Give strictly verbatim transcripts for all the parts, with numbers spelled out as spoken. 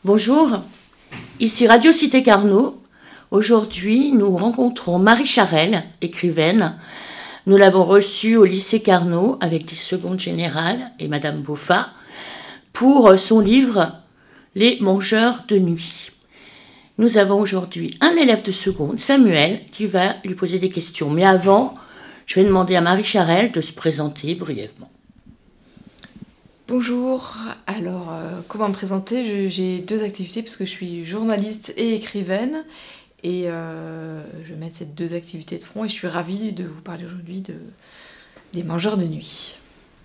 Bonjour, ici Radio Cité Carnot. Aujourd'hui, nous rencontrons Marie Charelle, écrivaine. Nous l'avons reçue au lycée Carnot avec des secondes générales et Madame Boffa pour son livre Les mangeurs de nuit. Nous avons aujourd'hui un élève de seconde, Samuel, qui va lui poser des questions. Mais avant, je vais demander à Marie Charelle de se présenter brièvement. Bonjour, alors euh, comment me présenter? je, J'ai deux activités parce que je suis journaliste et écrivaine et euh, je vais mettre ces deux activités de front et je suis ravie de vous parler aujourd'hui de, des mangeurs de nuit.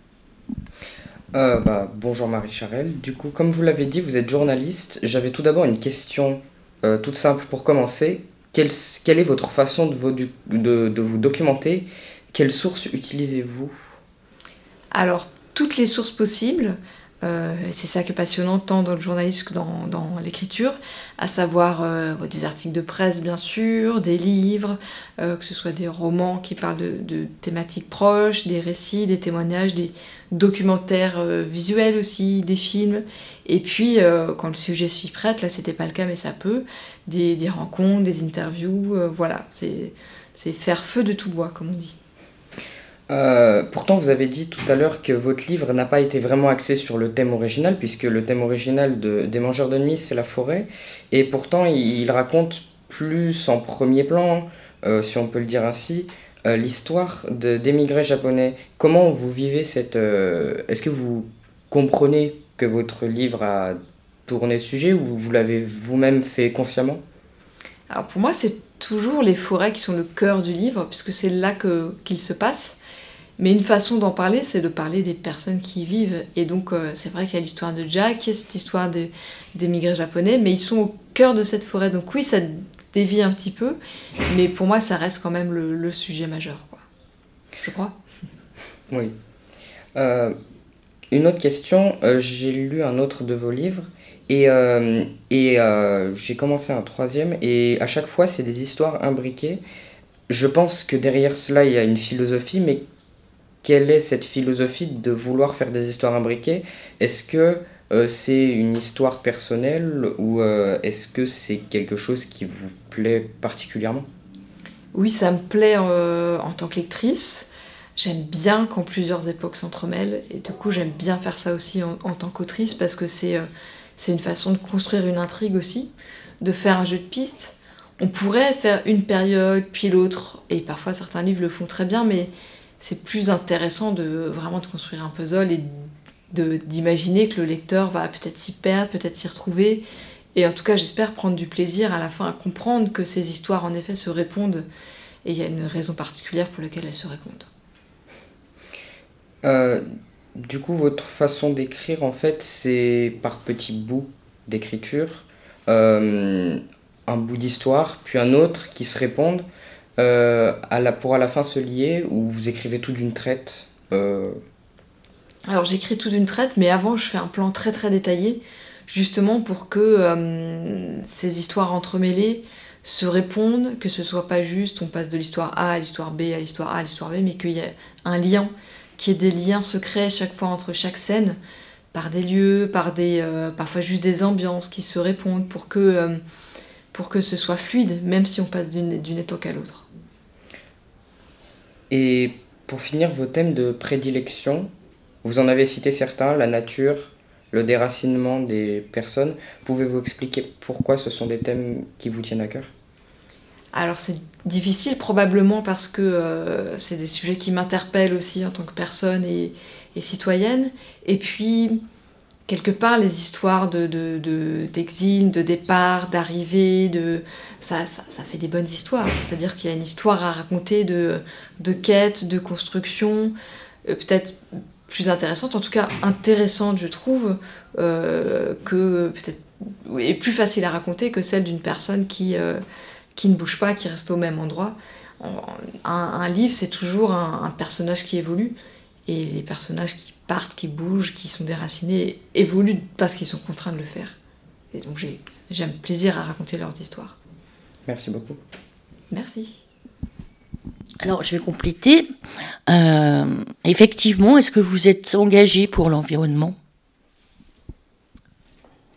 Euh, bah, bonjour Marie Charelle, du coup comme vous l'avez dit vous êtes journaliste, j'avais tout d'abord une question euh, toute simple pour commencer. Quelle, quelle est votre façon de, vos, de, de vous documenter? Quelles sources utilisez-vous? Alors toutes les sources possibles, euh, c'est ça qui est passionnant tant dans le journalisme que dans, dans l'écriture, à savoir euh, des articles de presse bien sûr, des livres, euh, que ce soit des romans qui parlent de, de thématiques proches, des récits, des témoignages, des documentaires euh, visuels aussi, des films, et puis euh, quand le sujet s'y prête, là c'était pas le cas mais ça peut, des, des rencontres, des interviews, euh, voilà, c'est, c'est faire feu de tout bois comme on dit. Euh, pourtant, vous avez dit tout à l'heure que votre livre n'a pas été vraiment axé sur le thème original, puisque le thème original de, des Mangeurs de Nuit, c'est la forêt. Et pourtant, il, il raconte plus en premier plan, euh, si on peut le dire ainsi, euh, l'histoire de, d'émigrés japonais. Comment vous vivez cette... Euh, est-ce que vous comprenez que votre livre a tourné ce sujet, ou vous l'avez vous-même fait consciemment? Alors pour moi, c'est toujours les forêts qui sont le cœur du livre, puisque c'est là que, qu'il se passe. Mais une façon d'en parler, c'est de parler des personnes qui y vivent. Et donc, euh, c'est vrai qu'il y a l'histoire de Jack, il y a cette histoire des, des migrés japonais, mais ils sont au cœur de cette forêt. Donc oui, ça dévie un petit peu, mais pour moi, ça reste quand même le, le sujet majeur, quoi. Je crois. Oui. Euh, une autre question, euh, j'ai lu un autre de vos livres, et, euh, et euh, j'ai commencé un troisième, et à chaque fois, c'est des histoires imbriquées. Je pense que derrière cela, il y a une philosophie, mais quelle est cette philosophie de vouloir faire des histoires imbriquées? Est-ce que euh, c'est une histoire personnelle ou euh, est-ce que c'est quelque chose qui vous plaît particulièrement? Oui, ça me plaît euh, en tant que lectrice. J'aime bien quand plusieurs époques s'entremêlent et du coup j'aime bien faire ça aussi en, en tant qu'autrice parce que c'est, euh, c'est une façon de construire une intrigue aussi, de faire un jeu de pistes. On pourrait faire une période puis l'autre et parfois certains livres le font très bien mais c'est plus intéressant de vraiment de construire un puzzle et de, d'imaginer que le lecteur va peut-être s'y perdre, peut-être s'y retrouver. Et en tout cas, j'espère prendre du plaisir à la fin à comprendre que ces histoires, en effet, se répondent. Et il y a une raison particulière pour laquelle elles se répondent. Euh, du coup, votre façon d'écrire, en fait, c'est par petits bouts d'écriture. Euh, un bout d'histoire, puis un autre qui se répondent. Euh, à la, pour à la fin se lier, ou vous écrivez tout d'une traite? euh... Alors j'écris tout d'une traite, mais avant je fais un plan très très détaillé, justement pour que euh, ces histoires entremêlées se répondent, que ce soit pas juste on passe de l'histoire A à l'histoire B à l'histoire A à l'histoire B, mais qu'il y ait un lien, qu'il y ait des liens secrets chaque fois entre chaque scène, par des lieux, par des, euh, parfois juste des ambiances qui se répondent pour que, euh, pour que ce soit fluide, même si on passe d'une, d'une époque à l'autre. Et pour finir, vos thèmes de prédilection, vous en avez cité certains, la nature, le déracinement des personnes. Pouvez-vous expliquer pourquoi ce sont des thèmes qui vous tiennent à cœur? Alors c'est difficile probablement parce que euh, c'est des sujets qui m'interpellent aussi en tant que personne et, et citoyenne. Et puis, quelque part, les histoires de, de, de, d'exil, de départ, d'arrivée, de... Ça, ça, ça fait des bonnes histoires. C'est-à-dire qu'il y a une histoire à raconter de, de quête, de construction, euh, peut-être plus intéressante, en tout cas intéressante, je trouve, euh, que peut-être et plus facile à raconter que celle d'une personne qui, euh, qui ne bouge pas, qui reste au même endroit. Un, un livre, c'est toujours un, un personnage qui évolue, et les personnages qui partent, qui bougent, qui sont déracinés, évoluent parce qu'ils sont contraints de le faire. Et donc j'ai, j'aime plaisir à raconter leurs histoires. Merci beaucoup. Merci. Alors, je vais compléter. Euh, effectivement, est-ce que vous êtes engagé pour l'environnement?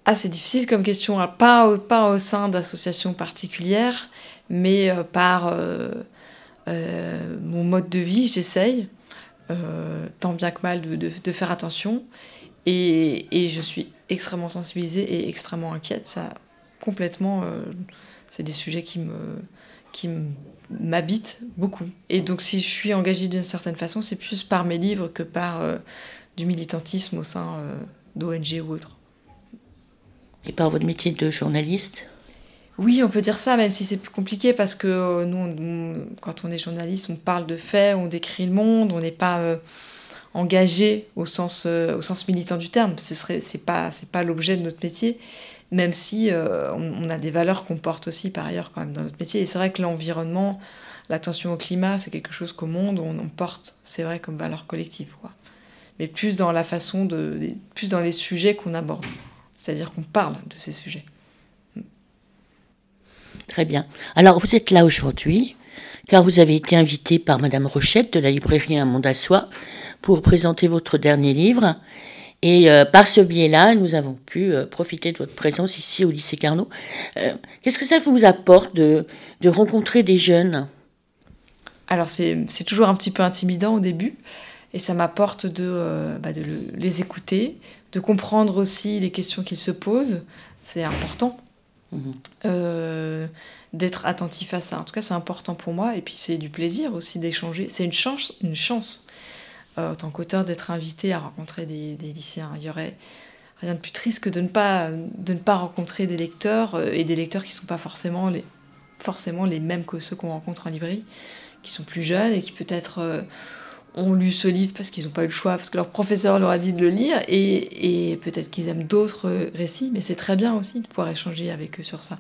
Ah, c'est difficile comme question. Alors, pas, au, pas au sein d'associations particulières, mais euh, par euh, euh, mon mode de vie, j'essaye, euh, tant bien que mal, de, de, de faire attention. Et, et je suis extrêmement sensibilisée et extrêmement inquiète. Ça, complètement, euh, c'est des sujets qui me, qui m'habitent beaucoup. Et donc, si je suis engagée d'une certaine façon, c'est plus par mes livres que par euh, du militantisme au sein euh, d'O N G ou autre. Et par votre métier de journaliste ? Oui, on peut dire ça, même si c'est plus compliqué, parce que euh, nous, on, quand on est journaliste, on parle de faits, on décrit le monde, on n'est pas euh, engagé au sens, euh, au sens militant du terme. Ce serait, c'est pas, c'est pas l'objet de notre métier, même si euh, on, on a des valeurs qu'on porte aussi par ailleurs quand même dans notre métier. Et c'est vrai que l'environnement, l'attention au climat, c'est quelque chose qu'au monde on, on porte, c'est vrai, comme valeur collective, quoi. Mais plus dans la façon de, plus dans les sujets qu'on aborde. C'est-à-dire qu'on parle de ces sujets. Très bien. Alors, vous êtes là aujourd'hui, car vous avez été invité par Madame Rochette de la librairie Un Monde à Soi pour présenter votre dernier livre. Et euh, par ce biais-là, nous avons pu euh, profiter de votre présence ici au lycée Carnot. Euh, qu'est-ce que ça vous apporte de, de rencontrer des jeunes ? Alors, c'est, c'est toujours un petit peu intimidant au début. Et ça m'apporte de, euh, bah de le, les écouter, de comprendre aussi les questions qu'ils se posent. C'est important mmh. euh, d'être attentif à ça. En tout cas, c'est important pour moi. Et puis, c'est du plaisir aussi d'échanger. C'est une chance, une chance euh, en tant qu'auteur, d'être invité à rencontrer des, des lycéens. Il y aurait rien de plus triste que de ne pas, de ne pas rencontrer des lecteurs, euh, et des lecteurs qui ne sont pas forcément les, forcément les mêmes que ceux qu'on rencontre en librairie, qui sont plus jeunes et qui peut-être... Euh, ont lu ce livre parce qu'ils n'ont pas eu le choix, parce que leur professeur leur a dit de le lire, et, et peut-être qu'ils aiment d'autres récits, mais c'est très bien aussi de pouvoir échanger avec eux sur ça.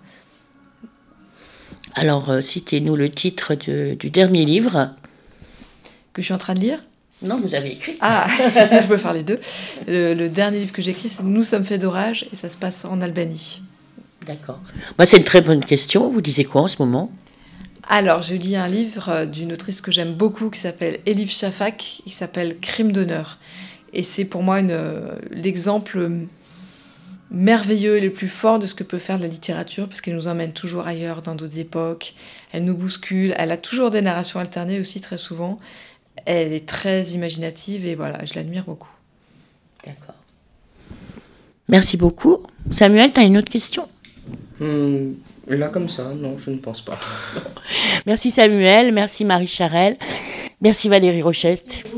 Alors, euh, citez-nous le titre de, du dernier livre. Que je suis en train de lire ? Non, vous avez écrit. Ah, je peux faire les deux. Le, le dernier livre que j'ai écrit, c'est « Nous sommes faits d'orage » et ça se passe en Albanie. D'accord. Bah, c'est une très bonne question. Vous lisez quoi en ce moment ? Alors, je lis un livre d'une autrice que j'aime beaucoup qui s'appelle Elif Shafak, qui s'appelle Crime d'honneur. Et c'est pour moi une, l'exemple merveilleux et le plus fort de ce que peut faire la littérature, parce qu'elle nous emmène toujours ailleurs, dans d'autres époques. Elle nous bouscule. Elle a toujours des narrations alternées aussi, très souvent. Elle est très imaginative et voilà, je l'admire beaucoup. D'accord. Merci beaucoup. Samuel, tu as une autre question ? Hum, là, comme ça, non, je ne pense pas. Merci Samuel, merci Marie Charelle, merci Valérie Rochette.